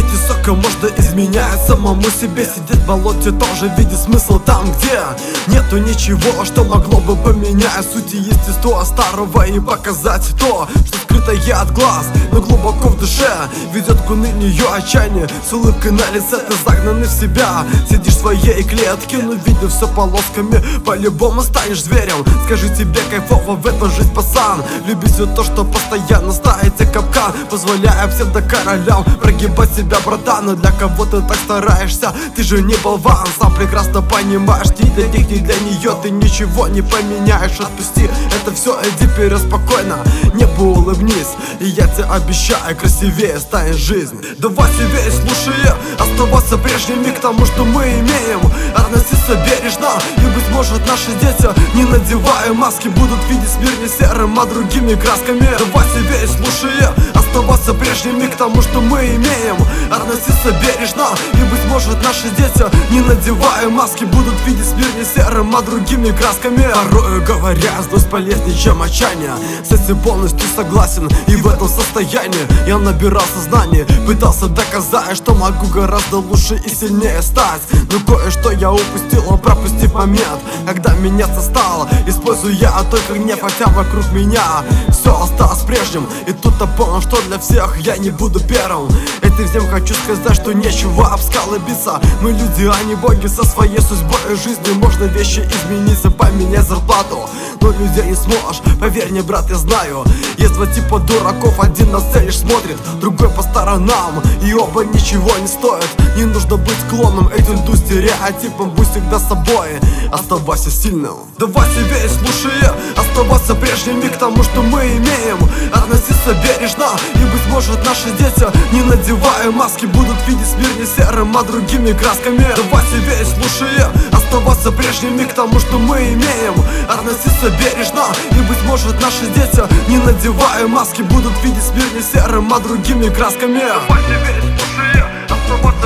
пить из сока можно, изменяя самому себе. Сидеть в болоте тоже видит смысл там, где нету ничего, что могло бы поменять суть и естество старого и показать то, что скрытое от глаз, но глубоко в душе ведет к унынию отчаяние. С улыбкой на лице ты загнанный в себя, сидишь в своей клетке, но видя все полосками, по-любому станешь зверем. Скажи, тебе кайфово в эту жизнь, пацан? Люби все то, что постоянно ставит тебе капкан, позволяя псевдокоролям прогибать себя, братан. Но для кого ты так стараешься? Ты же не болван, сам прекрасно понимаешь, ни для них, ни для нее ты ничего не поменяешь. Отпусти это все, иди вперед спокойно, небу улыбнись, и я тебе обещаю, красивее станет жизнь. Давай себе, слушай, оставаться прежними к тому, что мы имеем, относиться бережно, и быть может наши дети, не надевая маски, будут видеть мир не серым, а другими красками. Давай себе, слушай, оставаться прежними к тому, что мы имеем, относиться бережно, и быть может наши дети, не надевая маски, будут видеть мир не серым, а другими красками. Порою говоря, злость полезнее, чем отчаяние. С этим полностью согласен, и в этом состоянии я набирал сознание, пытался доказать, что могу гораздо лучше и сильнее стать. Но кое-что я упустил, пропустив момент, когда меняться стало, используя только гнев, хотя вокруг меня все осталось прежним. И тут я понял, что для всех я не буду первым. Этим всем хочу сказать, что нечего об скалы биться. Мы люди, а не боги, со своей судьбой и жизнью. Можно вещи измениться, поменять зарплату, но людей не сможешь, поверь мне, брат, я знаю. Есть два типа дураков, один на цель лишь смотрит, другой по сторонам, и оба ничего не стоят. Не нужно быть клоном этим стереотипом, будь всегда собой, оставайся сильным. Давай себе, слушай, оставаться прежними к тому, что мы имеем, относиться бережно, и быть может наши дети, не надевая маски, будут видеть мир не серым, а другими красками. Давай себе, слушай, оставаться прежними к тому, что мы имеем, относиться бережно, и быть может наши дети, не надевая маски, будут видеть мир не серым, а другими красками. Давай себе, слушай, оставаться